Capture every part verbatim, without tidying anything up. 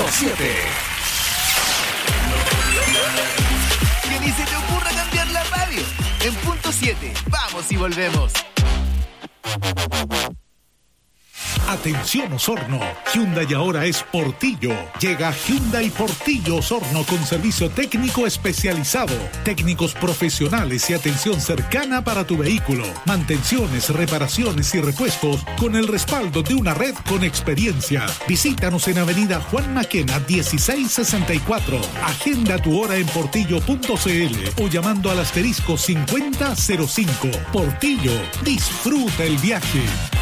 siete. Que ni se te ocurra cambiar la radio. En punto siete, vamos y volvemos. Atención Osorno, Hyundai ahora es Portillo. Llega Hyundai Portillo Osorno con servicio técnico especializado, técnicos profesionales y atención cercana para tu vehículo, mantenciones, reparaciones y repuestos con el respaldo de una red con experiencia. Visítanos en Avenida Juan Maquena dieciséis sesenta y cuatro. Agenda tu hora en portillo punto cl o llamando al asterisco cincuenta cero cinco. Portillo, disfruta el viaje.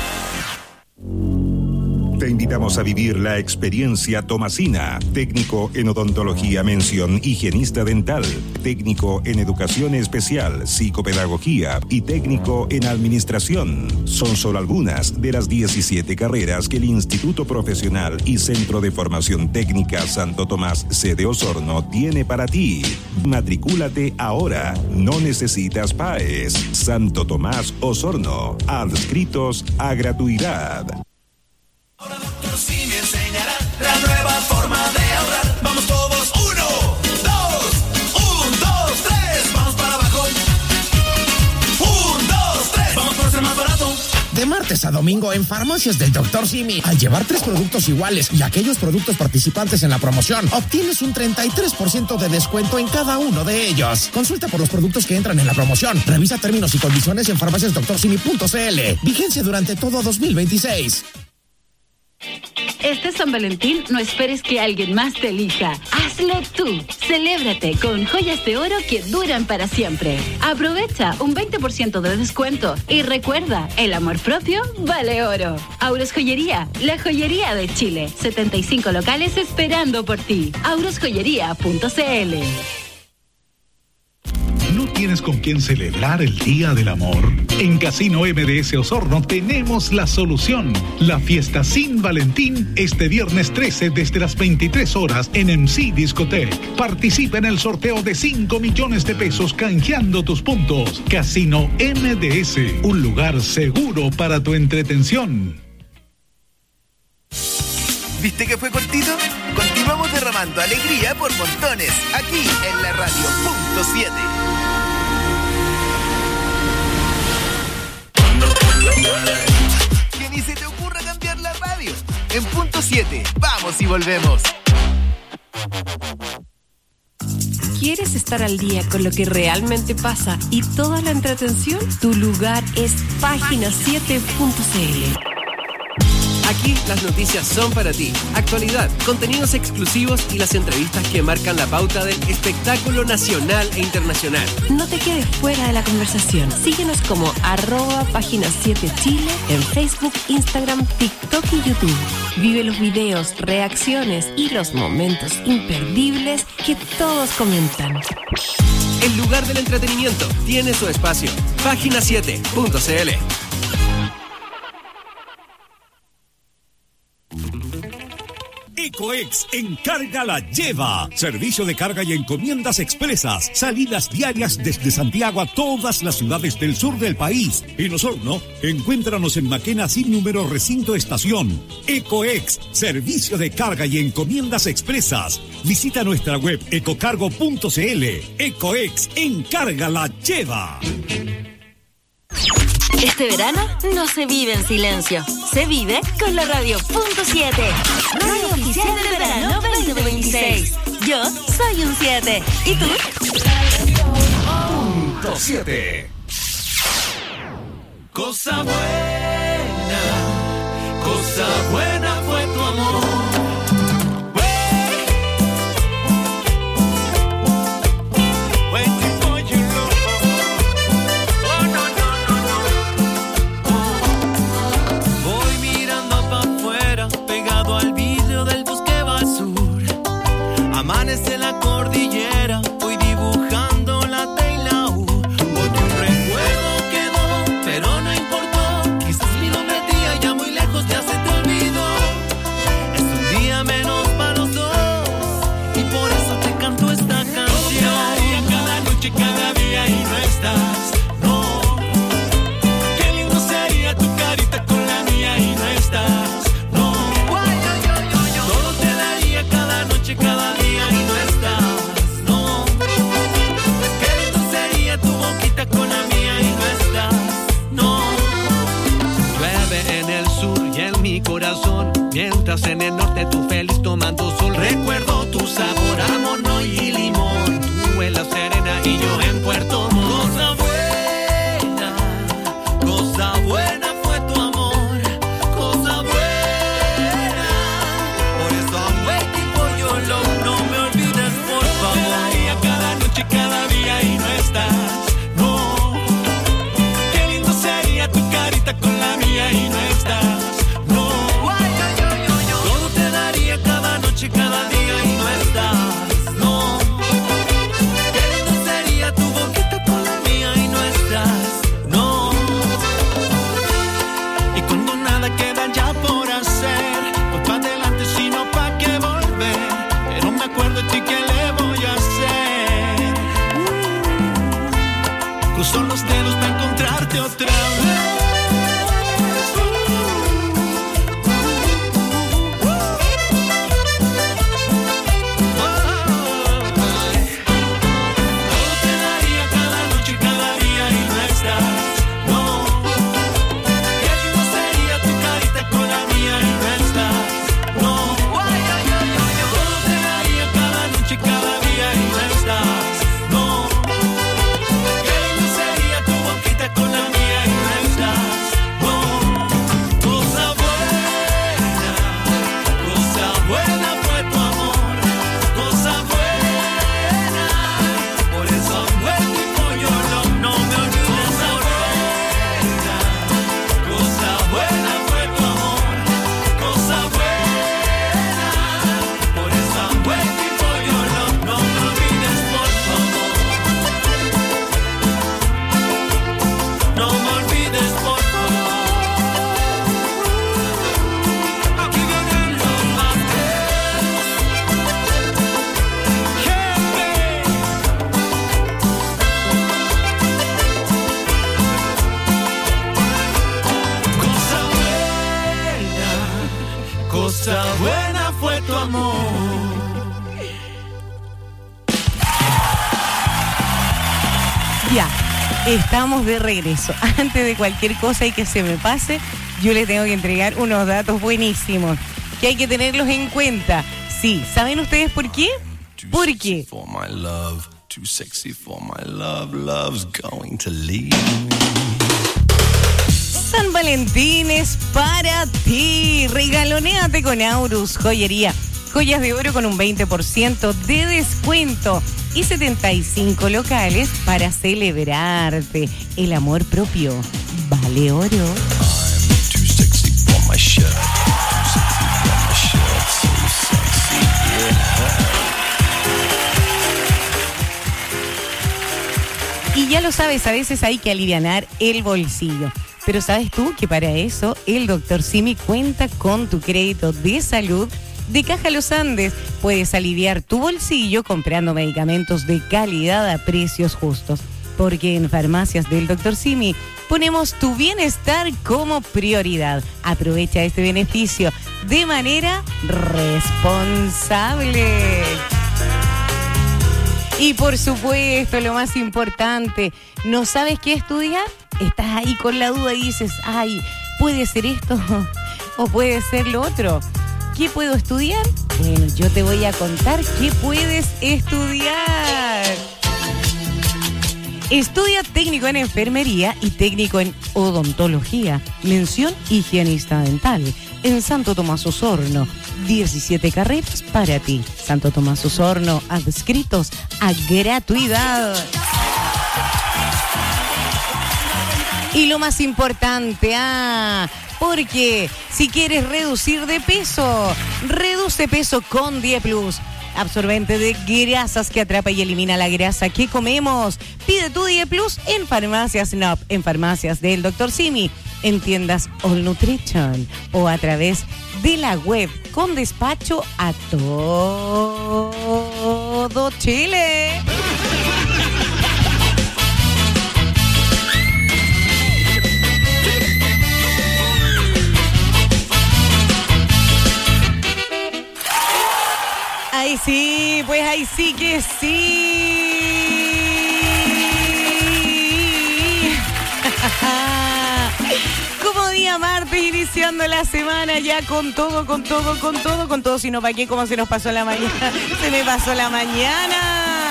Te invitamos a vivir la experiencia Tomasina, técnico en odontología mención higienista dental, técnico en educación especial, psicopedagogía y técnico en administración. Son solo algunas de las diecisiete carreras que el Instituto Profesional y Centro de Formación Técnica Santo Tomás, sede Osorno, tiene para ti. Matricúlate ahora, no necesitas P A E S. Santo Tomás Osorno, adscritos a gratuidad. Ahora Doctor Simi enseñará la nueva forma de ahorrar. Vamos todos, uno, dos, un, dos, tres, vamos para abajo. Un, dos, tres, vamos por ser más barato. De martes a domingo en Farmacias del Doctor Simi, al llevar tres productos iguales y aquellos productos participantes en la promoción, obtienes un treinta y tres por ciento de descuento en cada uno de ellos. Consulta por los productos que entran en la promoción. Revisa términos y condiciones en farmacias doctor simi punto cl. Vigencia durante todo dos mil veintiséis. Este San Valentín no esperes que alguien más te elija. Hazlo tú. Celébrate con joyas de oro que duran para siempre. Aprovecha un veinte por ciento de descuento y recuerda, el amor propio vale oro. Auros Joyería, la joyería de Chile. setenta y cinco locales esperando por ti. auros joyería punto cl. ¿No tienes con quién celebrar el Día del Amor? En Casino M D S Osorno tenemos la solución. La fiesta Sin Valentín este viernes trece desde las veintitrés horas en M C Discotech. Participa en el sorteo de cinco millones de pesos canjeando tus puntos. Casino M D S, un lugar seguro para tu entretención. ¿Viste que fue cortito? Continuamos derramando alegría por montones, aquí en la radio punto siete. Que ni se te ocurra cambiar la radio. En punto siete, vamos y volvemos. ¿Quieres estar al día con lo que realmente pasa y toda la entretención? Tu lugar es página siete punto cl. Aquí las noticias son para ti. Actualidad, contenidos exclusivos y las entrevistas que marcan la pauta del espectáculo nacional e internacional. No te quedes fuera de la conversación. Síguenos como arroba página siete Chile en Facebook, Instagram, TikTok y YouTube. Vive los videos, reacciones y los momentos imperdibles que todos comentan. El lugar del entretenimiento tiene su espacio. página siete punto cl. Ecoex Encarga la Lleva. Servicio de carga y encomiendas expresas. Salidas diarias desde Santiago a todas las ciudades del sur del país. En Osorno, encuéntranos en Maquena sin número recinto estación. Ecoex, servicio de carga y encomiendas expresas. Visita nuestra web ecocargo punto cl. Ecoex Encarga la Lleva. Este verano no se vive en silencio, se vive con la radio punto siete. Radio oficial del verano veinte veintiséis. Yo soy un siete. ¿Y tú? Punto siete. Cosa buena, cosa buena fue tu amor. Amanece la cordillera, voy dibujando la T y la U. Porque un recuerdo quedó, pero no importó. Quizás mi nombre tía ya muy lejos ya se te olvidó. corazón. Mientras en el norte tú feliz tomando sol. Recuerdo tu sabor a mono y limón. Tú en La Serena y yo en Puerto Montt. Cosa buena, cosa buena fue tu amor. Cosa buena. Por eso I'm waiting for your love. No me olvides, por favor. Cada noche, cada día y no estás. No. Qué lindo sería tu carita con la mía y no estás. No. Todo te daría cada noche, cada día y no estás. No. Qué lindo sería tu boquita con la mía y no estás. No. Y cuando nada queda ya por hacer, pues pa' adelante sino pa' que volver. Pero me acuerdo de ti, ¿qué le voy a hacer? Uh, Cruzo los dedos para encontrarte otra vez. Cosa buena fue tu amor. Ya, estamos de regreso. Antes de cualquier cosa y que se me pase, yo les tengo que entregar unos datos buenísimos que hay que tenerlos en cuenta. Sí, ¿saben ustedes por qué? Porque For my love, too sexy for my love, love's going to leave. San Valentín es para ti. Regalonéate con Aurus Joyería. Joyas de oro con un veinte por ciento de descuento y setenta y cinco locales para celebrarte. El amor propio vale oro. I'm too sexy for my shirt. Too sexy for my shirt. So sexy, yeah. Y ya lo sabes, a veces hay que alivianar el bolsillo. Pero ¿sabes tú que para eso el doctor Simi cuenta con tu crédito de salud de Caja Los Andes? Puedes aliviar tu bolsillo comprando medicamentos de calidad a precios justos. Porque en Farmacias del doctor Simi ponemos tu bienestar como prioridad. Aprovecha este beneficio de manera responsable. Y por supuesto, lo más importante, ¿no sabes qué estudiar? Estás ahí con la duda y dices, ay, ¿puede ser esto o puede ser lo otro? ¿Qué puedo estudiar? Bueno, yo te voy a contar qué puedes estudiar. Estudia técnico en enfermería y técnico en odontología. Mención higienista dental. En Santo Tomás Osorno. diecisiete carreras para ti. Santo Tomás Osorno, adscritos a gratuidad. Y lo más importante, ah, porque si quieres reducir de peso, reduce peso con Die Plus. Absorbente de grasas que atrapa y elimina la grasa que comemos. Pide tu Die Plus en Farmacias N O P, en Farmacias del doctor Simi, en tiendas All Nutrition o a través de la web con despacho a todo Chile. Ay, sí, pues ahí sí que sí. Como día día martes, iniciando la semana ya con todo, con todo, con todo, con todo. Si no, ¿para qué? ¿Cómo se nos pasó la mañana? Se me pasó la mañana.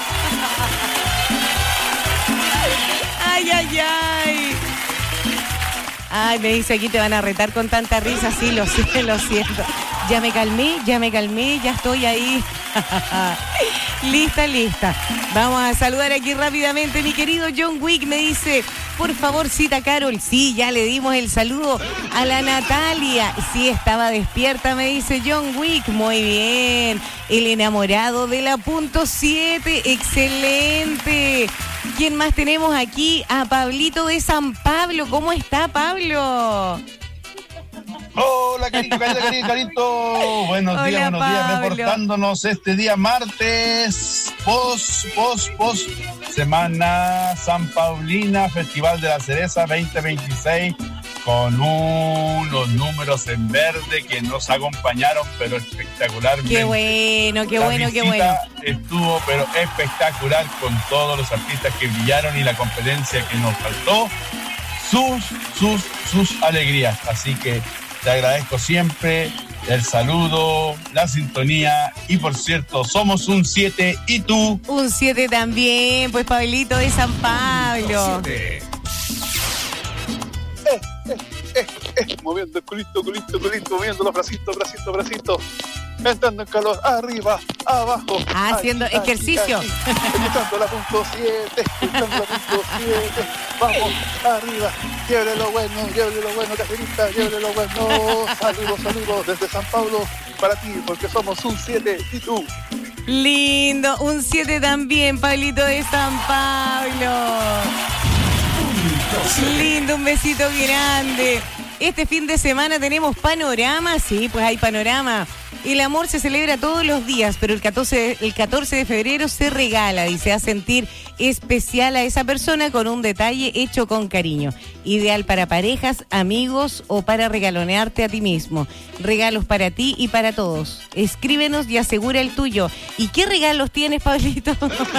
Ay, ay, ay. Ay, me dice aquí te van a retar con tanta risa. Sí, lo sé, lo siento. Ya me calmé, ya me calmé, ya estoy ahí. Lista, lista. Vamos a saludar aquí rápidamente. Mi querido John Wick me dice, por favor, cita a Carol. Sí, ya le dimos el saludo a la Natalia. Sí, estaba despierta, me dice John Wick. Muy bien. El enamorado de la punto siete. Excelente. ¿Quién más tenemos aquí? A Pablito de San Pablo. ¿Cómo está, Pablo? Hola, Carito, Carito, Carito, Carito. Buenos Hola, días, buenos días, Pablo. reportándonos este día martes, post, post, post, Semana San Paulina, Festival de la Cereza veinte veintiséis, con unos números en verde que nos acompañaron, pero espectacularmente. Qué bueno, qué La bueno, qué visita bueno. Estuvo, pero espectacular, con todos los artistas que brillaron y la competencia que nos faltó, sus, sus, sus alegrías. Así que te agradezco siempre el saludo, la sintonía y, por cierto, somos un siete y tú. Un siete también, pues Pablito de San Pablo. Eh, eh, eh, eh, moviendo el culito, culito, culito, moviendo los bracitos, bracitos, bracitos. Entrando en calor, arriba, abajo. Ah, haciendo aquí, ejercicio. Aquí, aquí. Escuchando la punto siete, escuchando la punto siete. Vamos, arriba. Llévele lo bueno, llévele lo bueno, Cajerita, llévele lo bueno. Saludos, saludos desde San Pablo para ti, porque somos un siete y tú. Lindo, un siete también, Pablito de San Pablo. Lindo, un besito grande. Este fin de semana tenemos panorama, sí, pues hay panorama. El amor se celebra todos los días, pero el catorce, el catorce de febrero se regala y se hace sentir especial a esa persona con un detalle hecho con cariño. Ideal para parejas, amigos o para regalonearte a ti mismo. Regalos para ti y para todos. Escríbenos y asegura el tuyo. ¿Y qué regalos tienes, Pablito?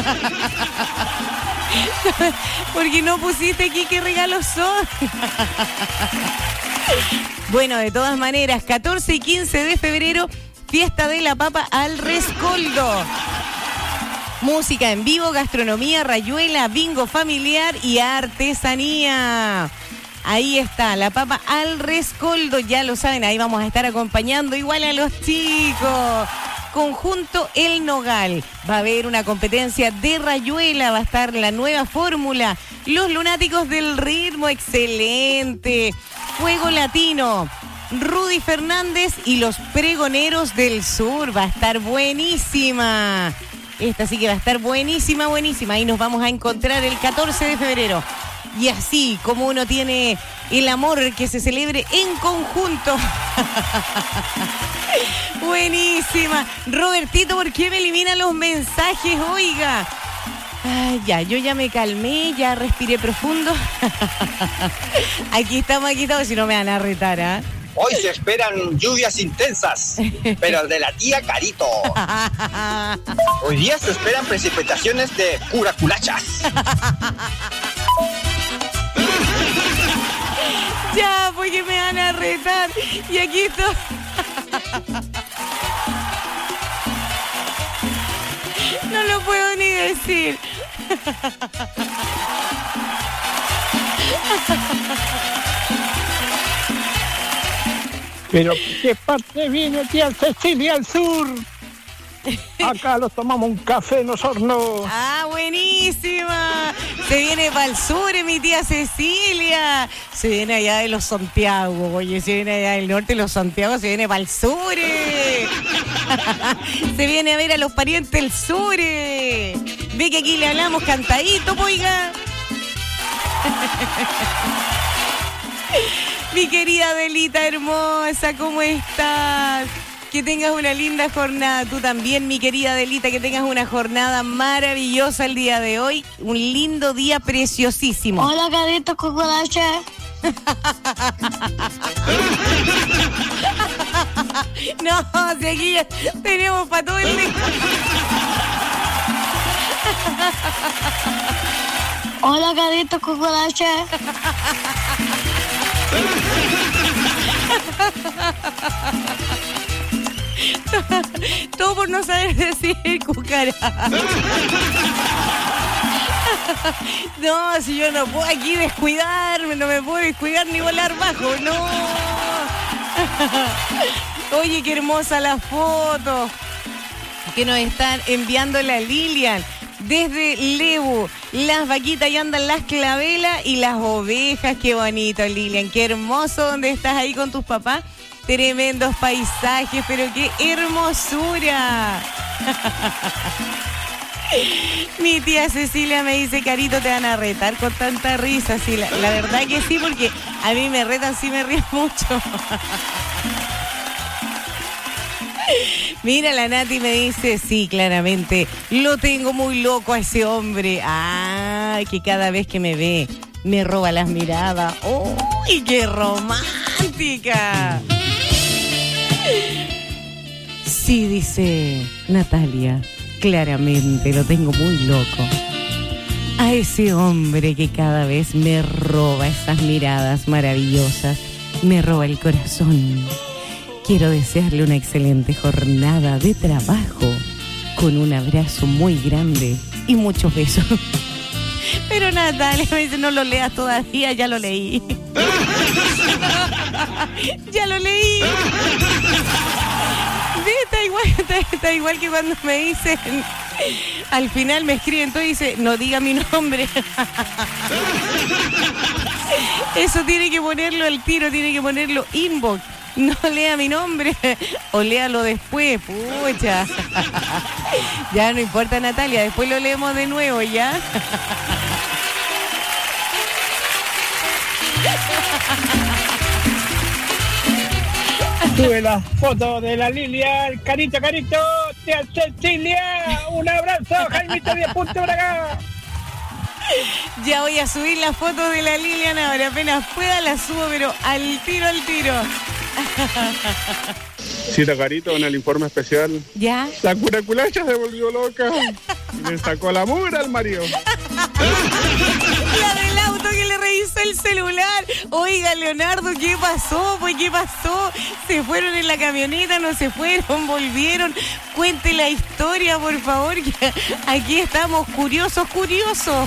Porque no pusiste aquí qué regalos son. Bueno, de todas maneras, catorce y quince de febrero, fiesta de la papa al rescoldo. Música en vivo, gastronomía, rayuela, bingo familiar y artesanía. Ahí está, la papa al rescoldo, ya lo saben, ahí vamos a estar acompañando igual a los chicos. Conjunto El Nogal. Va a haber una competencia de rayuela, va a estar la nueva fórmula. Los lunáticos del ritmo, excelente. Fuego Latino. Rudy Fernández y los pregoneros del sur. Va a estar buenísima. Esta sí que va a estar buenísima, buenísima. Ahí nos vamos a encontrar el catorce de febrero. Y así como uno tiene el amor que se celebre en conjunto. Buenísima. Robertito, ¿por qué me eliminan los mensajes? Oiga. Ay, ya, yo ya me calmé, ya respiré profundo. Aquí estamos, aquí estamos, si no me van a retar, ¿ah? ¿eh? Hoy se esperan lluvias intensas, pero de la tía Carito. Hoy día se esperan precipitaciones de curaculachas. Ya, porque me van a retar. Y aquí estoy. No lo puedo ni decir. Pero ¿qué parte viene tía Cecilia al sur? Acá los tomamos un café en Osorno. Ah, buenísima. Se viene para el sur, mi tía Cecilia. Se viene allá de los Santiago. Oye, se viene allá del norte de los Santiago, se viene para el sur. Se viene a ver a los parientes del sur. Ve que aquí le hablamos cantadito, oiga. Mi querida Adelita hermosa, ¿cómo estás? Que tengas una linda jornada. Tú también, mi querida Adelita, que tengas una jornada maravillosa el día de hoy. Un lindo día preciosísimo. Hola, Carito Cucaracha. No, si aquí ya tenemos para todo el día. Hola, Carito Cucaracha. Todo por no saber decir cucaracha. No, si yo no puedo aquí descuidarme, no me puedo descuidar ni volar bajo, no. Oye, qué hermosa la foto que nos están enviando la Lilian desde Lebu. Las vaquitas y andan las clavelas y las ovejas. Qué bonito, Lilian, qué hermoso donde estás ahí con tus papás. Tremendos paisajes, pero qué hermosura. Mi tía Cecilia me dice, Carito, te van a retar con tanta risa. Sí, la, la verdad que sí, porque a mí me retan, sí me río mucho. Mira, la Nati me dice, sí, claramente, lo tengo muy loco a ese hombre. Ah, que cada vez que me ve, me roba las miradas. ¡Uy, qué romántica! Sí, dice Natalia, claramente lo tengo muy loco a ese hombre que cada vez me roba esas miradas maravillosas, me roba el corazón. Quiero desearle una excelente jornada de trabajo con un abrazo muy grande y muchos besos. Pero Natalia me dice, no lo leas todavía, ya lo leí. Ya lo leí. Está igual, está, está igual que cuando me dicen, al final me escriben todo y dice, no diga mi nombre. Eso tiene que ponerlo al tiro, tiene que ponerlo inbox. No lea mi nombre o léalo después, pucha. Ya no importa, Natalia, después lo leemos de nuevo, ¿ya? Tuve la foto de la Lilia, Carito, Carito, tía Cecilia, un abrazo, Jaimito diez puntos por acá. Ya voy a subir la foto de la Lilian ahora, apenas pueda la subo, pero al tiro, al tiro. Cita Carito en el informe especial. ¿Ya? La curaculacha se volvió loca y le sacó la mugre al marido. La del auto que le revisó el celular. Oiga, Leonardo, ¿qué pasó? Pues, ¿qué pasó? ¿Se fueron en la camioneta? ¿No se fueron? ¿Volvieron? Cuente la historia, por favor, que aquí estamos curiosos, curiosos.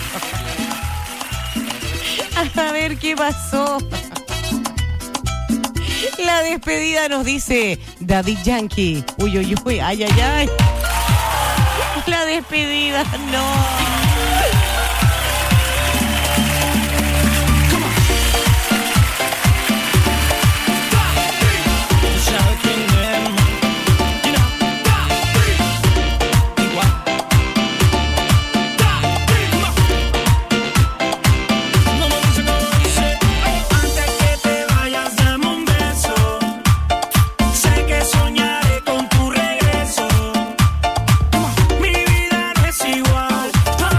A ver qué pasó. La despedida nos dice Daddy Yankee. Uy, uy, uy, ay, ay, ay. La despedida, no. Mi vida no es igual.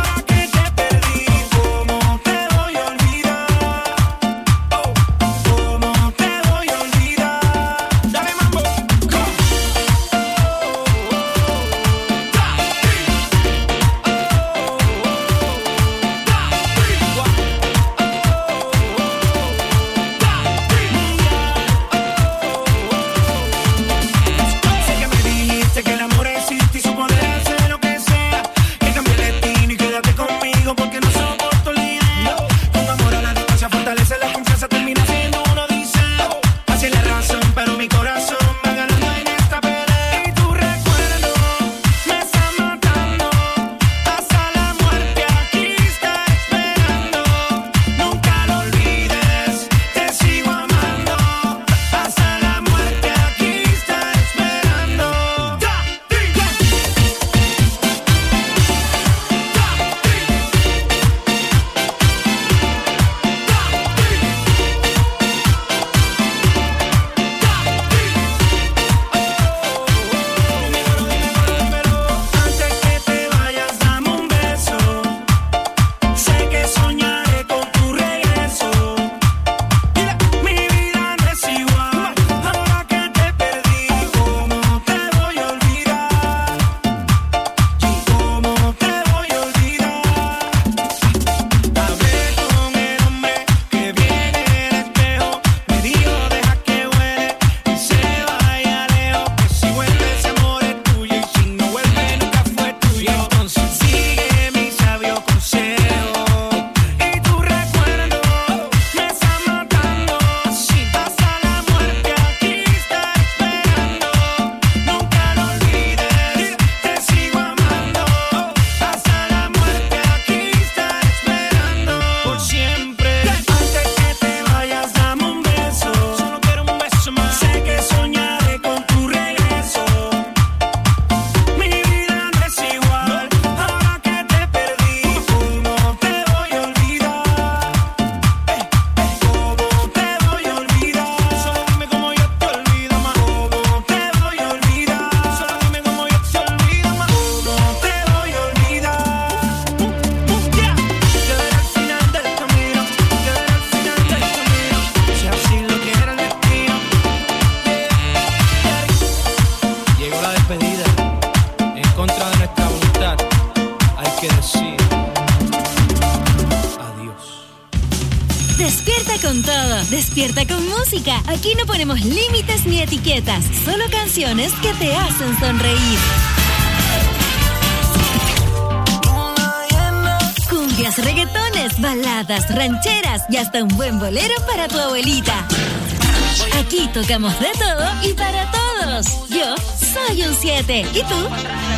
Despierta con música. Aquí no ponemos límites ni etiquetas, solo canciones que te hacen sonreír. Cumbias, reggaetones, baladas, rancheras y hasta un buen bolero para tu abuelita. Aquí tocamos de todo y para todos. Yo soy un siete. ¿Y tú?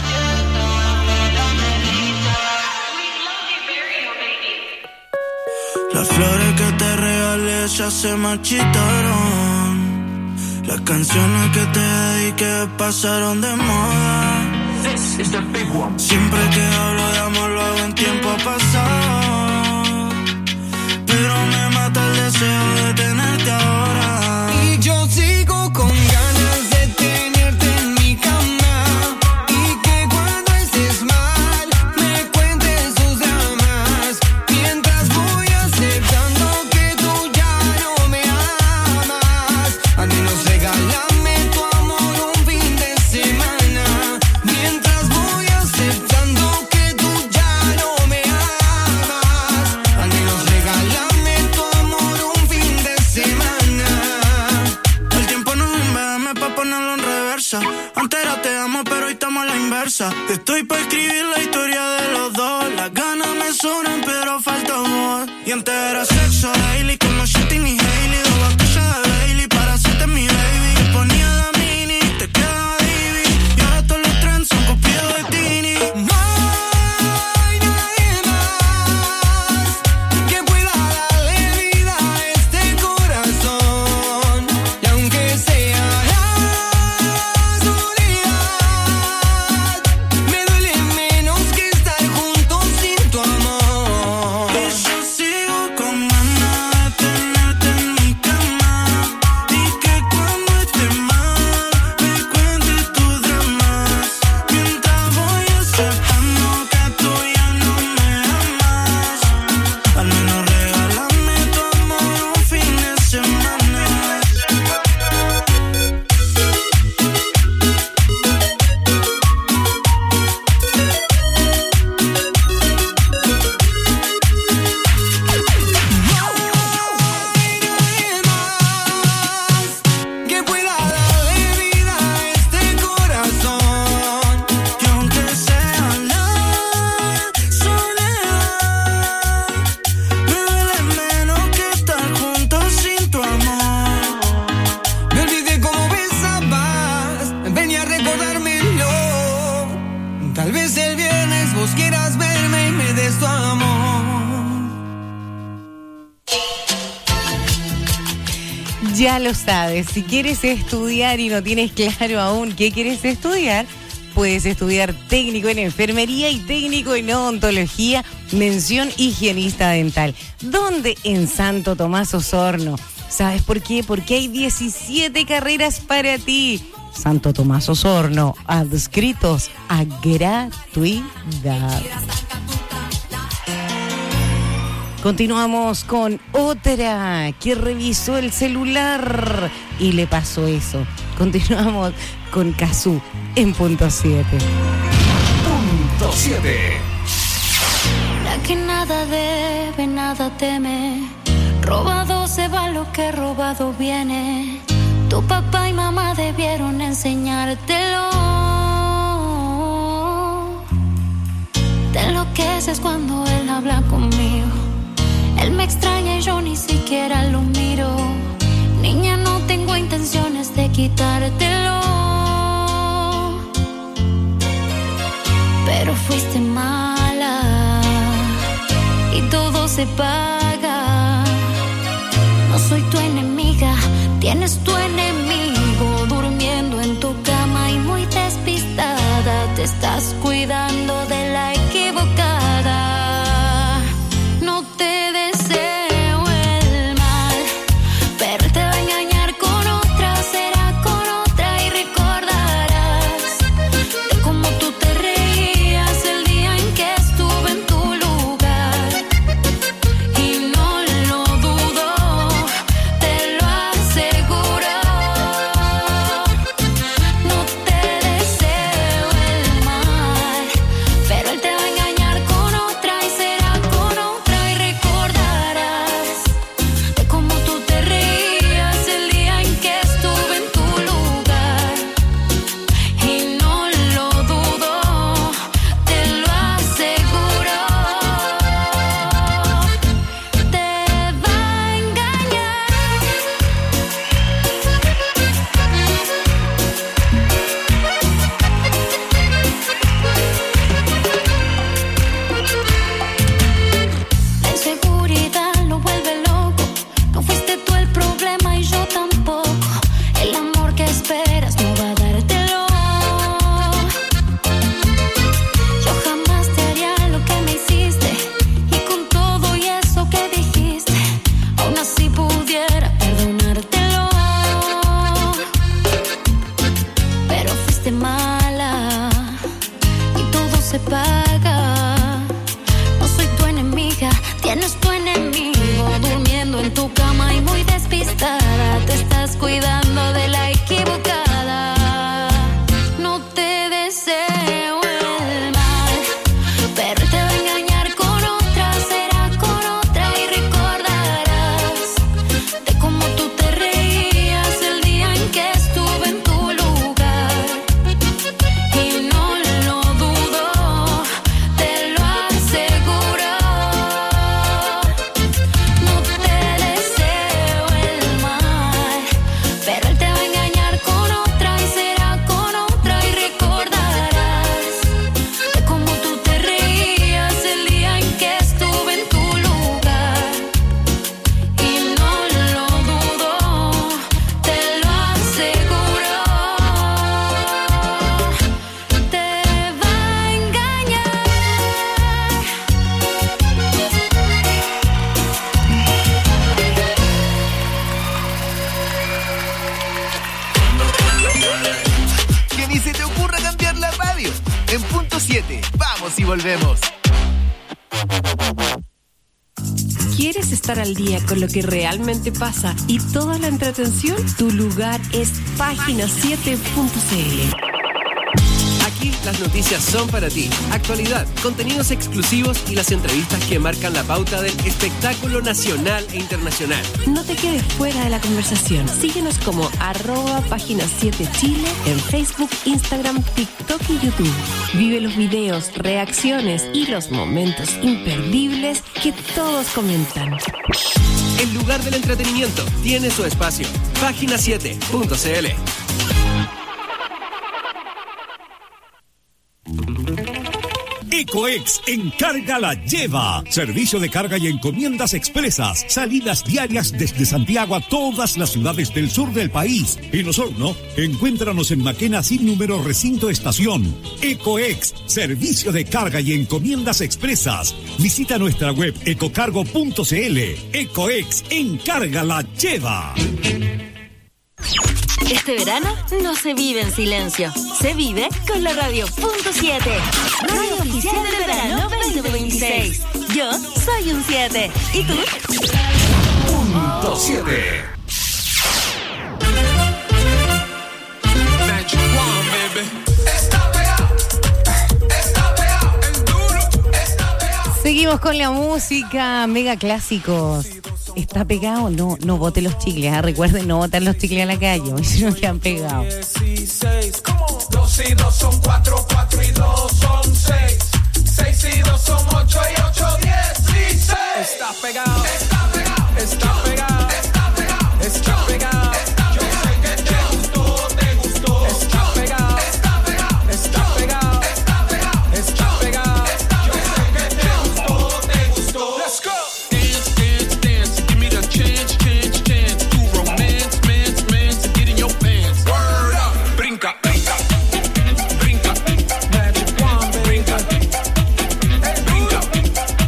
Las flores que te regalé ya se marchitaron. Las canciones que te dediqué pasaron de moda. Siempre que hablo de amor lo hago en tiempo pasado, pero me mata el deseo de tenerte ahora. Y yo sigo con ganas de tenerte en mi cama, y que cuando estés mal me cuentes tus dramas, mientras voy aceptando que tú ya no me amas. Al menos regálame tu amor un fin de semana, mientras voy aceptando que tú ya no me amas. Al menos regálame tu amor un fin de semana. El tiempo no es un B M pa' ponerlo en reversa. Antes era te amo, pero hoy estamos a la inversa. Estoy pa' escribir la historia de los dos. Las ganas me sobran, pero falta amor. Y antes era sexo daily, como Shitty ni Hailey. Dos botellas de Bailey para hacerte mi baby. Te ponía la mini, te quedaba divi, y ahora todos los trends son copiados de Tini. No hay nadie más que pueda darle vida a este corazón. Y aunque sea la soledad, me duele menos que estar juntos sin tu amor. Y yo sigo con ganas de tenerte en mi cama, y que cuando estés mal me cuentes tus dramas, mientras voy aceptando que tú ya no me amas. Al menos regálame tu amor un fin de semana. Que pueda darle vida a este corazón, y aunque sea la soledad, me duele menos que estar juntos sin tu amor. Me olvidé cómo besabas, venía a recordármelo. Tal vez el viernes vos quieras verme y me des tu amor. Ya lo sabes, si quieres estudiar y no tienes claro aún qué quieres estudiar, puedes estudiar técnico en enfermería y técnico en odontología, mención higienista dental. ¿Dónde? En Santo Tomás Osorno. ¿Sabes por qué? Porque hay diecisiete carreras para ti. Santo Tomás Osorno, adscritos a gratuidad. Continuamos con otra que revisó el celular y le pasó eso. Continuamos con Cazú en punto siete. Punto siete. La que nada debe, nada teme. Robado se va lo que robado viene. Tu papá y mamá debieron enseñártelo. Te enloqueces cuando él habla conmigo. Él me extraña y yo ni siquiera lo miro. Niña, no tengo intenciones de quitártelo, pero fuiste mala y todo se paga. No soy tu enemiga, tienes tu enemigo durmiendo en tu cama y muy despistada. Te estás cuidando de la equivocada. No te deseo el mal, pero él te va a engañar con otra, será con otra y recordarás de cómo tú te reías el día en que estuve en tu lugar. Y no lo dudo, te lo aseguro. cuidando de la equivocada. No te deseo el mal, pero te va a engañar con otra, será con otra y recordarás de cómo tú te reías el día en que estuve en tu lugar. Y no lo dudo, te lo aseguro. No te deseo el mal, pero él te va a engañar con otra y será con otra y recordarás de cómo tú te reías el día en que estuve en tu lugar. Y no lo dudo, te lo aseguro. Te va a engañar. Que ni se te ocurra cambiar la radio. En punto siete, vamos y volvemos. ¿Quieres estar al día con lo que realmente pasa y toda la entretención? Tu lugar es página siete punto c l. Aquí las noticias son para ti. Actualidad, contenidos exclusivos y las entrevistas que marcan la pauta del espectáculo nacional e internacional. No te quedes fuera de la conversación. Síguenos como arroba página siete Chile en Facebook, Instagram, TikTok y YouTube. Vive los videos, reacciones y los momentos imperdibles que todos comentan. El lugar del entretenimiento tiene su espacio. página siete punto c l. Ecoex Encarga la Lleva. Servicio de carga y encomiendas expresas. Salidas diarias desde Santiago a todas las ciudades del sur del país. En Osorno, encuéntranos en Maquena sin número recinto estación. Ecoex, servicio de carga y encomiendas expresas. Visita nuestra web ecocargo punto c l. Ecoex Encarga la Lleva. Este verano no se vive en silencio, se vive con la radio punto siete. Radio oficial del verano veinte veintiséis. Yo soy un siete. ¿Y tú? Punto siete. Seguimos con la música, mega clásicos. ¿Está pegado? No, no bote los chicles. ¿eh? Recuerden no botar los chicles a la calle, si no quedan pegados. Dos y dos son cuatro, cuatro y dos son seis. Seis y dos son ocho y ocho, dieciséis. Está pegado, está pegado, está pegado, está pegado, está pegado. Yo sé que te gustó, te gustó. Está pegado, está pegado, está pegado, está pegado, está pegado. Yo sé que te gustó, te gustó. Let's go. Dance, dance, dance. Give me the chance, chance, chance to romance, mance, mance, to get in your pants. Word up, brinca, brinca.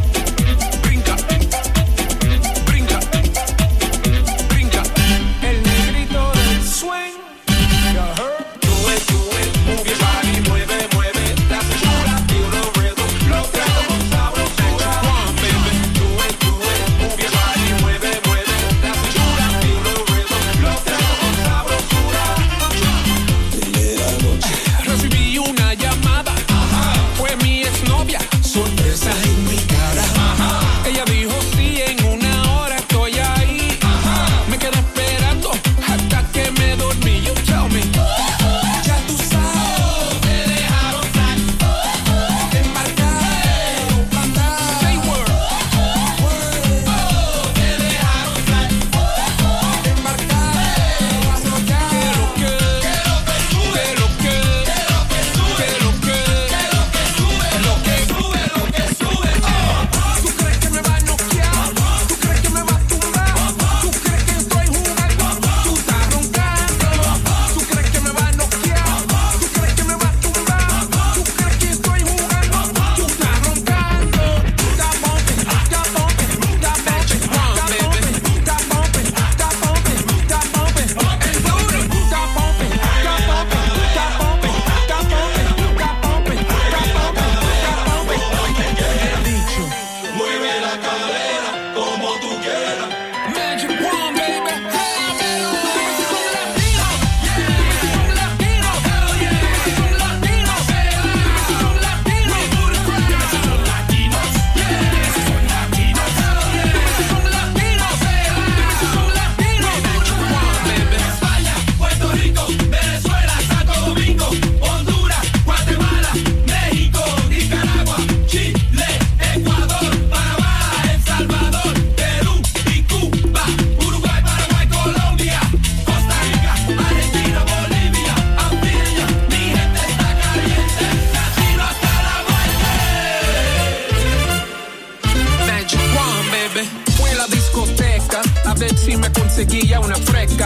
El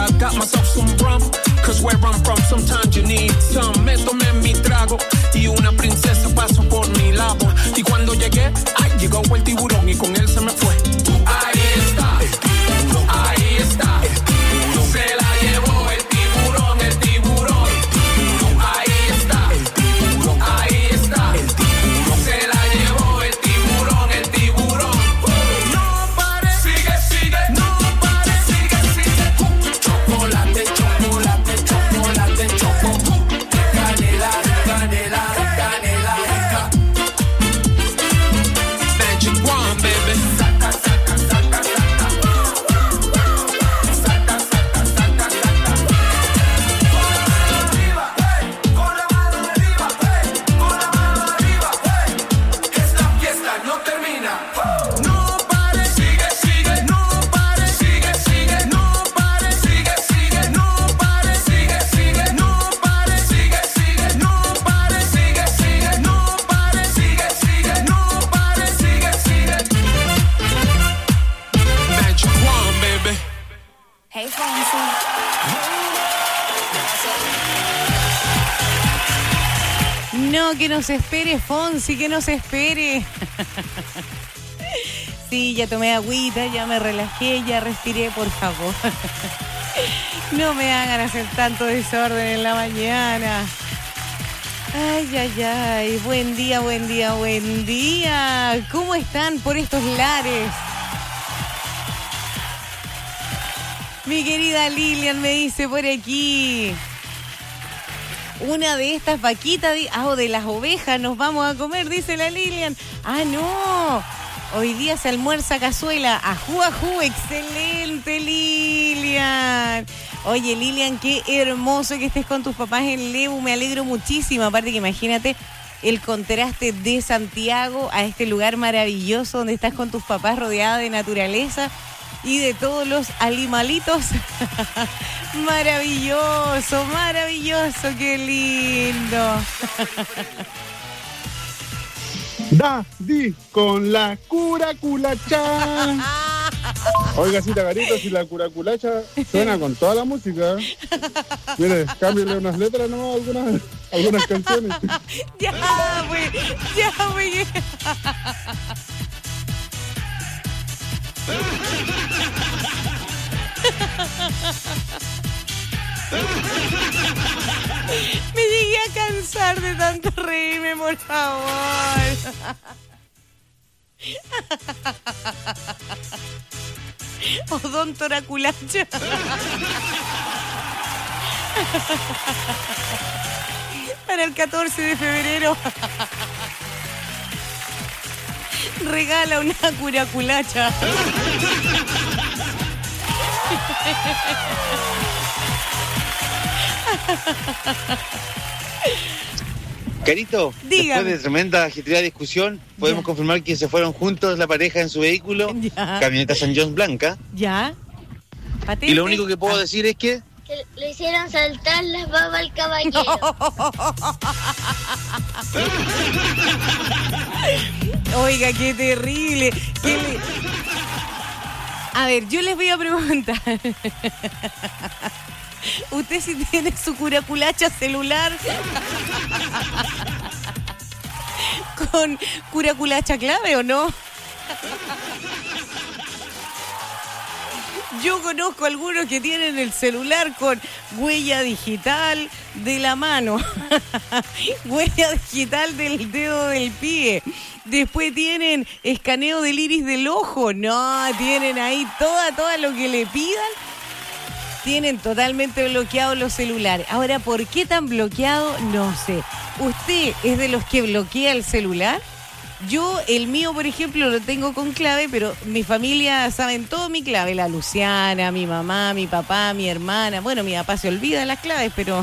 I got myself some rum, cause where I'm from sometimes you need some. Me tomé mi trago y una princesa pasó por mi lado. Y cuando llegué, ay, llegó el tiburón y con él se me fue. Ahí está, ahí está, se la llevó el tiburón, el tiburón. Ahí está, ahí está, se la llevó el tiburón, el tiburón. No pare, sigue, sigue, no pare, sigue, sigue. Chocolate, chocolate, chocolate, choco. Canela, canela, canela rica. Magic Wand, baby. Saca, saca, saca, saca. Saca, saca, saca, saca. Con la mano arriba, hey, con la mano arriba, hey, con la mano arriba, hey. Esta fiesta no termina. No pare, sigue, sigue, no pare, sigue, sigue, no pare, sigue, sigue, no pare, sigue, sigue, no pare, sigue, sigue, no pare, sigue, sigue, no pare, sigue, sigue, no pare, sigue, sigue. Magic Wand, baby. Hey, Fonsi. No, que nos espere, Fonsi, que nos espere. Sí, ya tomé agüita, ya me relajé, ya respiré, por favor. No me hagan hacer tanto desorden en la mañana. Ay, ay, ay. Buen día, buen día, buen día. ¿Cómo están por estos lares? Mi querida Lilian me dice por aquí. Una de estas vaquitas, di- ah, o de las ovejas nos vamos a comer, dice la Lilian. Ah, no. Hoy día se almuerza cazuela. Ajú, ajú. Excelente, Lilian. Oye, Lilian, qué hermoso que estés con tus papás en Lebu. Me alegro muchísimo. Aparte que imagínate el contraste de Santiago a este lugar maravilloso donde estás con tus papás rodeada de naturaleza y de todos los animalitos. Maravilloso, maravilloso, qué lindo. Da, di, con la curaculacha. Oiga, cita Carito, si la curaculacha suena con toda la música. Mire, cámbiale unas letras nomás, algunas, algunas canciones. Ya, güey, ya, güey. Me llegué a cansar de tanto reírme, por favor. Odonto Oraculacha. Para el catorce de febrero. Regala una curaculacha. Carito, Dígame. después de tremenda ajetreada discusión, podemos confirmar que se fueron juntos la pareja en su vehículo, Ya. camioneta San John's blanca. ¿Ya? ¿Patente? Y lo único que puedo decir es que Que le hicieron saltar las babas al caballero. Oiga, qué terrible. ¿Qué le- A ver, yo les voy a preguntar. ¿Usted si tiene su curaculacha celular con curaculacha clave o no? Yo conozco algunos que tienen el celular con huella digital de la mano, huella digital del dedo del pie. Después tienen escaneo del iris del ojo. No, tienen ahí toda, toda lo que le pidan. Tienen totalmente bloqueados los celulares. Ahora, ¿por qué tan bloqueado? No sé. ¿Usted es de los que bloquea el celular? Yo, el mío, por ejemplo, lo tengo con clave, pero mi familia saben todo mi clave. La Luciana, mi mamá, mi papá, mi hermana. Bueno, mi papá se olvida las claves, pero...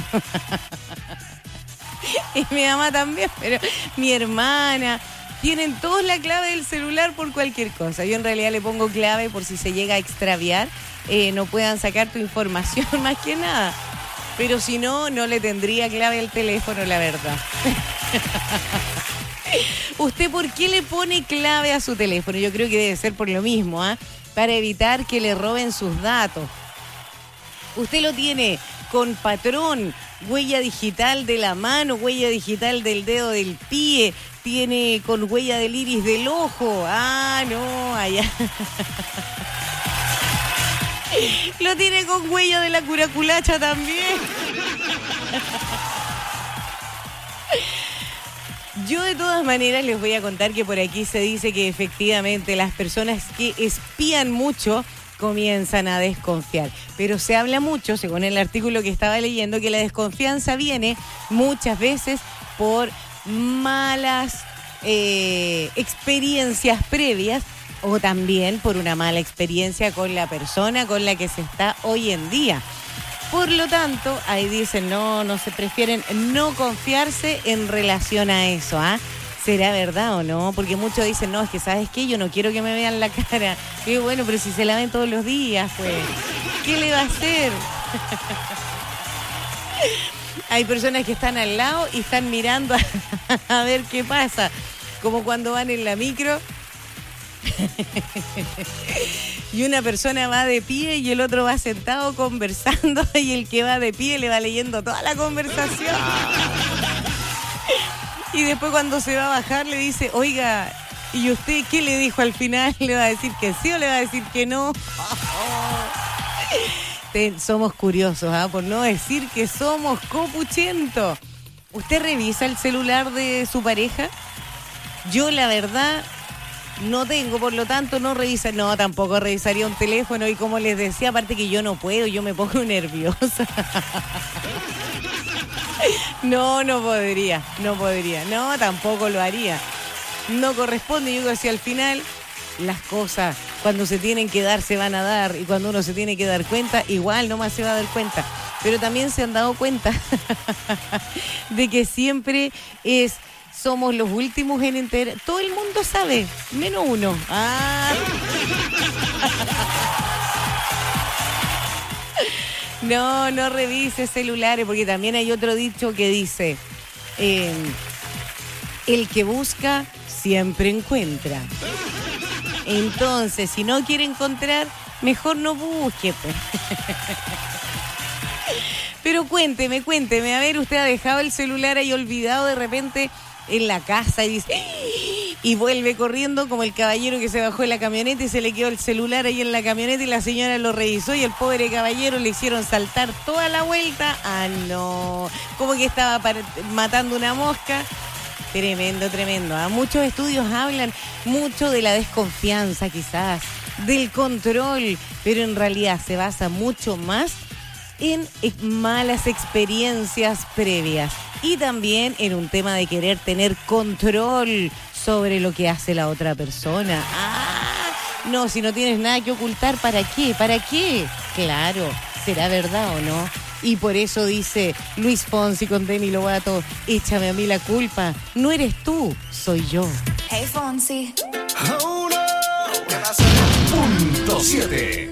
y mi mamá también, pero mi hermana... Tienen todos la clave del celular por cualquier cosa. Yo en realidad le pongo clave por si se llega a extraviar, eh, no puedan sacar tu información más que nada. Pero si no, no le tendría clave al teléfono, la verdad. ¿Usted por qué le pone clave a su teléfono? Yo creo que debe ser por lo mismo, ¿ah? Para evitar que le roben sus datos. Usted lo tiene con patrón, huella digital de la mano, huella digital del dedo del pie, tiene con huella del iris del ojo. Ah, no, allá. Lo tiene con huella de la curaculacha también. Yo de todas maneras les voy a contar que por aquí se dice que efectivamente las personas que espían mucho comienzan a desconfiar. Pero se habla mucho, según el artículo que estaba leyendo, que la desconfianza viene muchas veces por malas eh, experiencias previas o también por una mala experiencia con la persona con la que se está hoy en día. Por lo tanto, ahí dicen, no, no se prefieren no confiarse en relación a eso, ¿ah? ¿eh? ¿Será verdad o no? Porque muchos dicen, no, es que ¿sabes qué? Yo no quiero que me vean la cara. Y bueno, pero si se la ven todos los días, pues, ¿qué le va a hacer? Hay personas que están al lado y están mirando a, a ver qué pasa. Como cuando van en la micro y una persona va de pie y el otro va sentado conversando y el que va de pie le va leyendo toda la conversación. Y después cuando se va a bajar le dice, oiga, ¿y usted qué le dijo al final? ¿Le va a decir que sí o le va a decir que no? Somos curiosos, ¿eh? Por no decir que somos copuchentos. ¿Usted revisa el celular de su pareja? Yo la verdad no tengo, por lo tanto no revisa. No, tampoco revisaría un teléfono y como les decía, aparte que yo no puedo, yo me pongo nerviosa. No, no podría, no podría. No, tampoco lo haría. No corresponde. Yo digo, si al final las cosas, cuando se tienen que dar, se van a dar. Y cuando uno se tiene que dar cuenta, igual nomás se va a dar cuenta. Pero también se han dado cuenta de que siempre es, somos los últimos en enterar. Todo el mundo sabe, menos uno. Ah. No, no revise celulares, porque también hay otro dicho que dice, eh, el que busca siempre encuentra. Entonces, si no quiere encontrar, mejor no busque, pues. Pero cuénteme, cuénteme, a ver, usted ha dejado el celular ahí olvidado de repente en la casa y dice, y vuelve corriendo como el caballero que se bajó de la camioneta y se le quedó el celular ahí en la camioneta y la señora lo revisó y el pobre caballero le hicieron saltar toda la vuelta. Ah, no, como que estaba matando una mosca. Tremendo, tremendo. ¿eh? Muchos estudios hablan mucho de la desconfianza quizás, del control, pero en realidad se basa mucho más en malas experiencias previas y también en un tema de querer tener control sobre lo que hace la otra persona. Ah, no, si no tienes nada que ocultar, ¿para qué? ¿Para qué? Claro, ¿será verdad o no? Y por eso dice Luis Fonsi con Demi Lovato, échame a mí la culpa, no eres tú, soy yo. Hey Fonsi. Oh, no. ¿Qué pasa? Punto siete.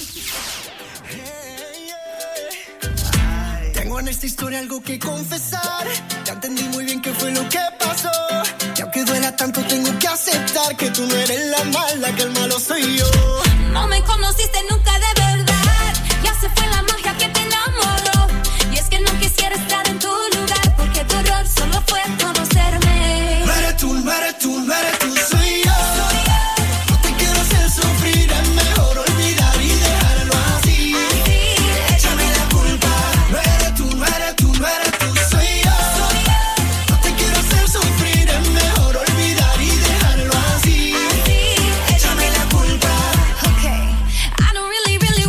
Tengo en esta historia algo que confesar. Ya entendí muy bien qué fue lo que pasó. Y aunque duela tanto, tengo que aceptar que tú no eres la mala, que el malo soy yo. No me conociste nunca de verdad. Ya se fue la magia que te enamoró. Y es que no quisiera estar en tu lugar, porque tu error solo fue conocerme. No eres tú, no eres tú, no eres tú, soy yo. No te quiero hacer sufrir, es mejor olvidar y dejarlo así. Échame la culpa. No eres tú, no eres tú, no eres tú, soy yo. No te quiero hacer sufrir, es mejor olvidar y dejarlo así. Échame la culpa. Okay, I don't really, really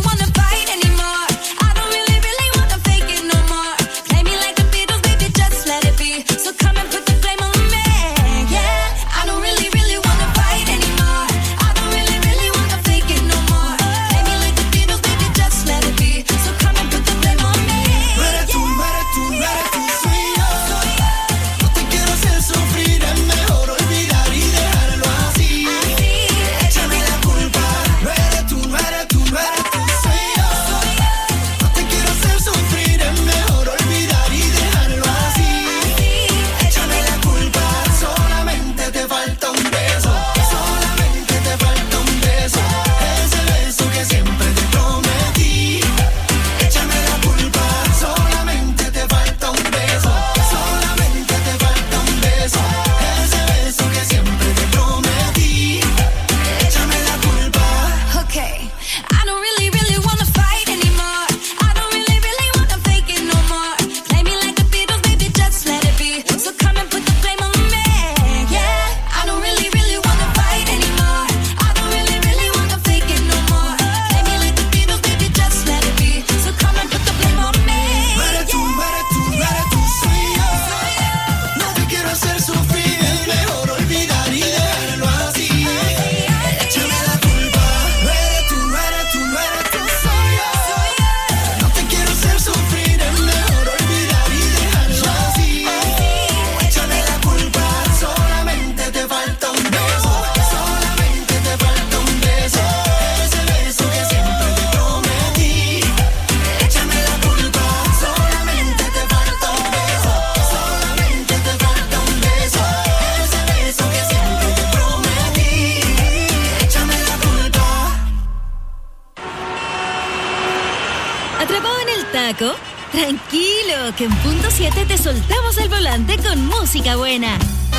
Paco? Tranquilo, que en punto siete te soltamos el volante con música buena.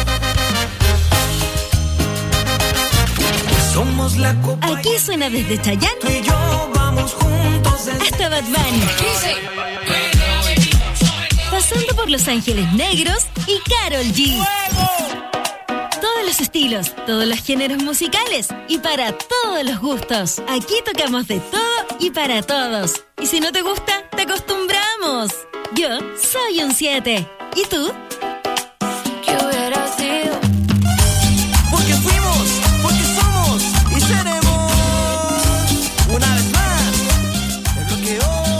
Somos la copa. Aquí suena desde Chayanne Tú y yo vamos juntos desde... hasta Bad Bunny. Pasando por Los Ángeles Negros y Karol G. Todos los estilos, todos los géneros musicales y para todos los gustos. Aquí tocamos de todo y para todos. Y si no te gusta, te acostumbramos. Yo soy un siete. ¿Y tú? ¿Qué hubiera sido? Porque fuimos, porque somos y seremos. Una vez más, el bloque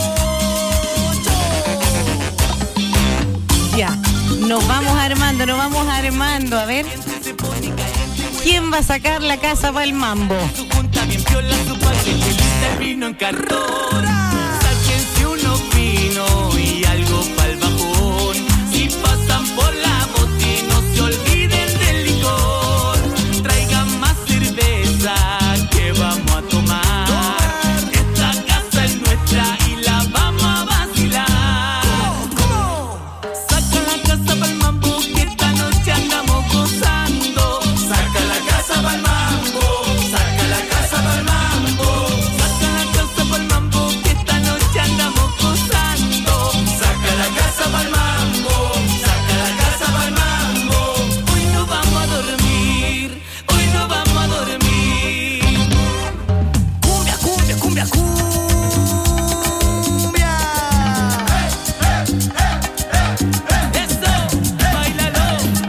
ocho. Ya, nos vamos armando, nos vamos armando. A ver, ¿quién va a sacar la casa para el mambo? Su junta bien piola, su padre que lista el vino en cartón. Sáquense unos vinos y algo pa'l bajón. Si pasan por la boti, no se olviden del licor. Traigan más cerveza que vamos a tomar. Esta casa es nuestra y la vamos a vacilar. Saca la casa pa'l mambo que esta noche andamos gozando. Saca la casa pa'l mambo, saca la casa pa'l mambo. Saca la casa pa'l mambo que esta noche andamos gozando. Saca la casa pa'l mambo, saca la casa pa'l mambo. Hoy no vamos a dormir, hoy no vamos a dormir. Cumbia, cumbia, cumbia, cumbia. Eso, bailalo.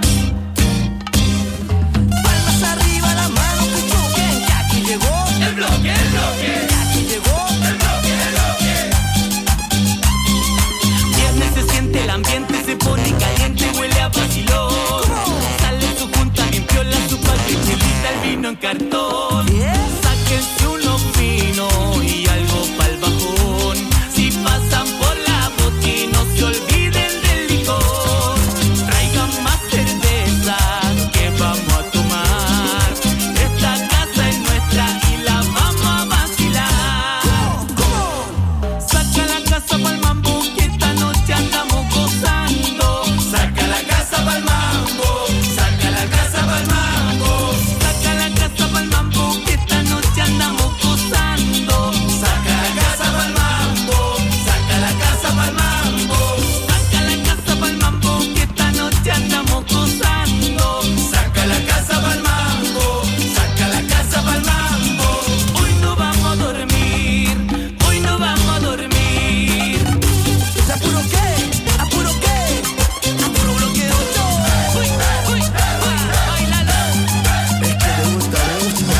Palmas arriba, la mano que choquen, que aquí llegó el bloque, el bloque. Que aquí llegó el bloque, el bloque. Viernes se siente el ambiente, se pone caliente, huele a vacilón. Sale su junta, bien piola, su padre que evita el vino en cartón. Sáquense unos vinos y algo pa'l bajón. Si pasan por la boti, no se olviden del licor. Traigan más cerveza que vamos a tomar. Esta casa es nuestra y la vamos a vacilar. Saca la casa pa'l mambo que esta noche andamos gozando. Saca la casa pa'l mambo, saca la casa pa'l mambo. Saca la casa pa'l mambo que esta noche andamos gozando. Saca la casa pa'l mambo, saca la casa pa'l mambo. Saca la casa pa'l mambo que esta noche andamos gozando. Saca la casa pa'l mambo, saca la casa pa'l mambo. Hoy no vamos a dormir, hoy no vamos a dormir. ¿Apuro qué? ¿Apuro qué? ¿Apuro bloque ocho? Uy, uy, uy, bailalo. Es que te gusta, te gusta.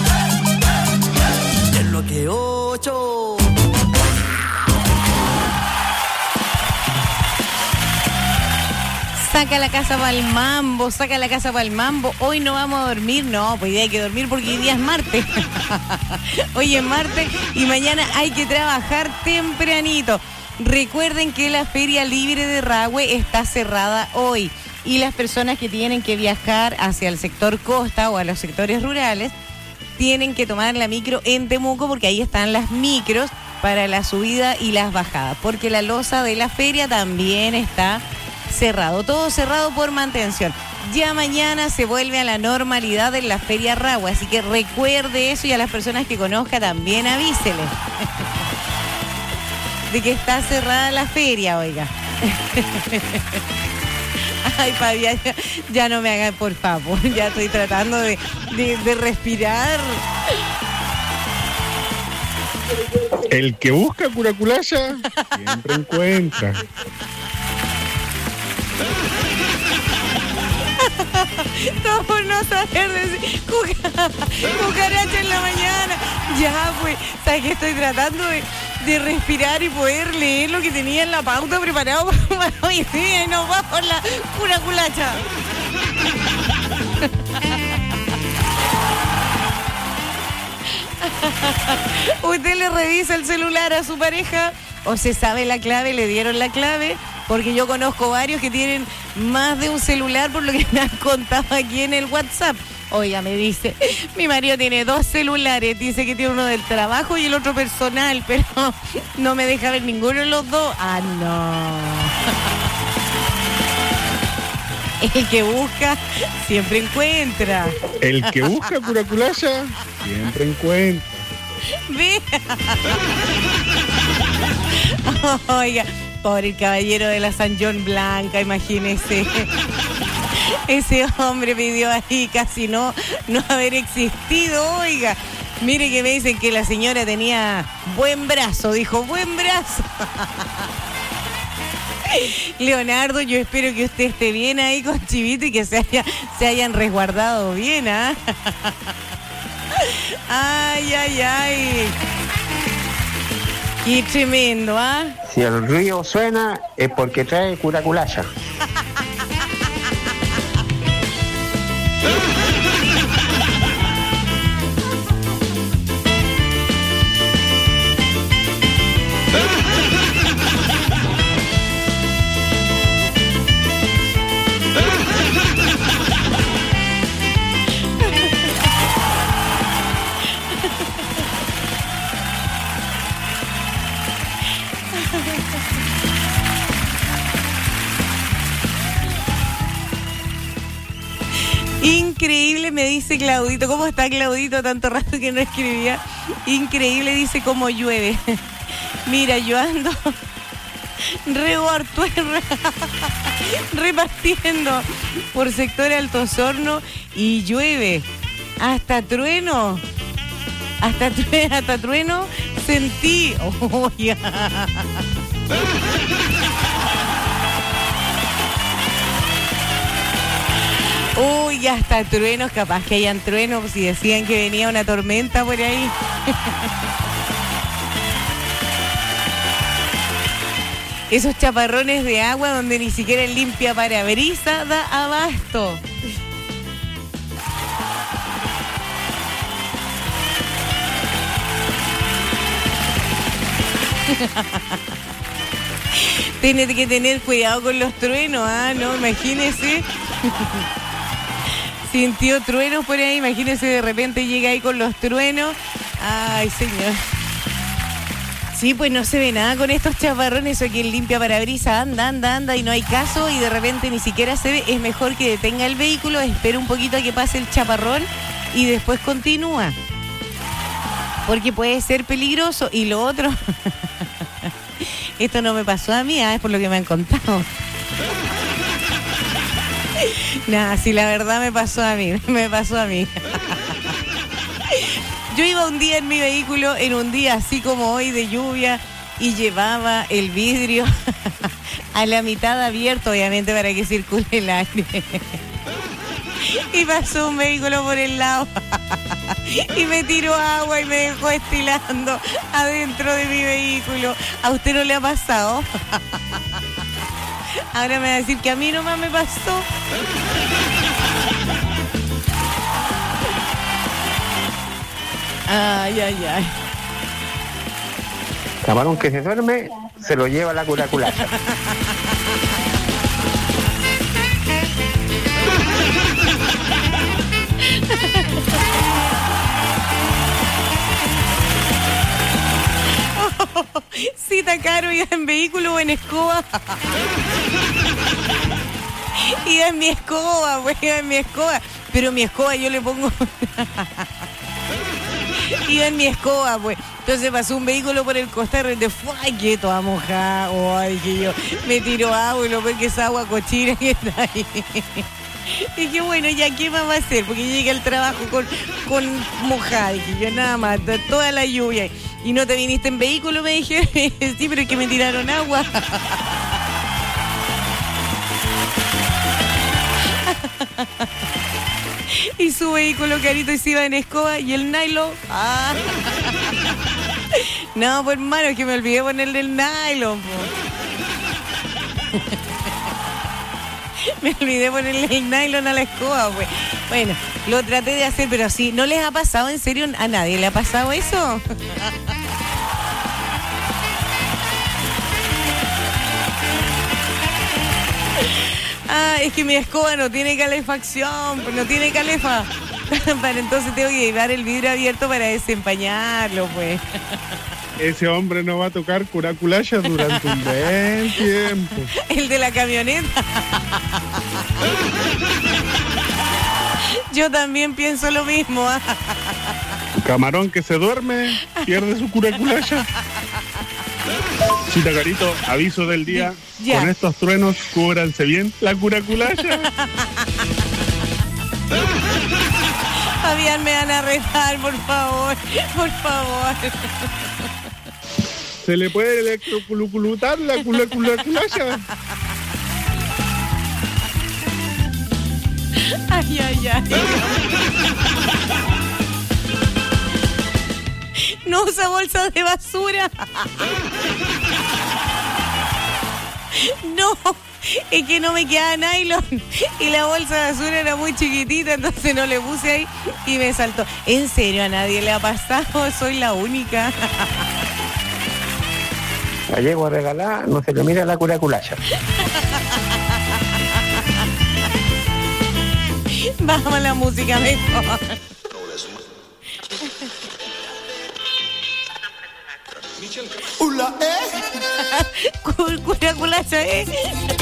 El bloque ocho. Saca la casa para el mambo, saca la casa para el mambo. Hoy no vamos a dormir, no, pues hoy hay que dormir porque hoy día es martes. Hoy es martes y mañana hay que trabajar tempranito. Recuerden que la Feria Libre de Rahue está cerrada hoy y las personas que tienen que viajar hacia el sector costa o a los sectores rurales tienen que tomar la micro en Temuco porque ahí están las micros para la subida y las bajadas, porque la losa de la feria también está cerrado, todo cerrado por mantención. Ya mañana se vuelve a la normalidad en la Feria Rahue, así que recuerde eso y a las personas que conozca también avísele de que está cerrada la feria, oiga. Ay, Fabián, ya, ya no me hagan, por favor, ya estoy tratando de, de, de respirar. El que busca curaculaya siempre encuentra. Todo por no saber decir cuca- cucaracha en la mañana. Ya, pues, sabes que estoy tratando de, de respirar y poder leer lo que tenía en la pauta preparado para hoy día y nos va por la curaculacha. ¿Usted le revisa el celular a su pareja o se sabe la clave, le dieron la clave? Porque yo conozco varios que tienen más de un celular por lo que me han contado aquí en el WhatsApp. Oiga, me dice, mi marido tiene dos celulares, dice que tiene uno del trabajo y el otro personal, pero no me deja ver ninguno de los dos. Ah, no. El que busca, siempre encuentra. El que busca curaculaya, siempre encuentra. Ve. Oiga, pobre el caballero de la San John Blanca, imagínese. Ese hombre pidió ahí casi no, no haber existido, oiga. Mire que me dicen que la señora tenía buen brazo, dijo, buen brazo. Leonardo, yo espero que usted esté bien ahí con Chivito y que se, haya, se hayan resguardado bien, ¿ah? Ay, ay, ay. Qué tremendo, ¿ah? Si el río suena es porque trae curaculaya. Increíble, me dice Claudito. ¿Cómo está Claudito? Tanto rato que no escribía. Increíble, dice cómo llueve. Mira, yo ando repartiendo por sector Alto Osorno y llueve. Hasta trueno. Hasta trueno, hasta trueno sentí. Oh, ya. Uy, hasta truenos, capaz que hayan truenos, si decían que venía una tormenta por ahí. Esos chaparrones de agua donde ni siquiera el limpia parabrisas da abasto. Tiene que tener cuidado con los truenos, ah, no, imagínese. Sintió truenos por ahí, imagínese, de repente llega ahí con los truenos. Ay, señor. Sí, pues no se ve nada con estos chaparrones, o quien limpia parabrisas anda, anda, anda y no hay caso y de repente ni siquiera se ve. Es mejor que detenga el vehículo, espere un poquito a que pase el chaparrón y después continúa. Porque puede ser peligroso. Y lo otro, esto no me pasó a mí, ¿eh? Es por lo que me han contado. Nada, si la verdad me pasó a mí, me pasó a mí. Yo iba un día en mi vehículo, en un día así como hoy de lluvia, y llevaba el vidrio a la mitad abierto, obviamente para que circule el aire. Y pasó un vehículo por el lado y me tiró agua y me dejó estilando adentro de mi vehículo. ¿A usted no le ha pasado? Ahora me va a decir que a mí nomás me pasó. Ay, ay, ay. Camarón que se duerme, se lo lleva la curaculaya. Cita Caro, iba en vehículo o en escoba. Iba en mi escoba, pues, iba en mi escoba. Pero mi escoba yo le pongo... Iba en mi escoba, pues. Entonces pasó un vehículo por el costado y de fue, ay, que toda mojada. Oh, ay, que yo me tiro agua y lo veo que es agua cochina que está ahí. Dije, bueno, ya, ¿qué más va a hacer? Porque llegué al trabajo con, con mojada. Dije, yo nada más, toda la lluvia. ¿Y no te viniste en vehículo? Me dije, sí, pero es que me tiraron agua. Y su vehículo, Carito, y se iba en escoba y el nylon. Ah. No, pues hermano, es que me olvidé ponerle el nylon. Po. Me olvidé ponerle el nylon a la escoba, pues. Bueno, lo traté de hacer, pero sí, ¿no les ha pasado en serio? ¿A nadie le ha pasado eso? Ah, es que mi escoba no tiene calefacción, no tiene calefa. Para entonces tengo que llevar el vidrio abierto para desempañarlo, pues. Ese hombre no va a tocar curaculaya durante un buen tiempo. El de la camioneta. Yo también pienso lo mismo. Camarón que se duerme, pierde su curaculaya. Chita Carito, aviso del día. Ya. Con estos truenos, cúbranse bien la curaculaya. Fabián, me van a retar, por favor. Por favor. ¿Se le puede electroculutar la curaculaya? Ay, ay, ay. No usa bolsas de basura. No, es que no me quedaba nylon y la bolsa de basura era muy chiquitita, entonces no le puse ahí y me saltó. ¿En serio a nadie le ha pasado? Soy la única. La llego a regalar, no se le mira la curaculaya. Vamos a la música mejor. Ula, eh. Curaculaya, eh.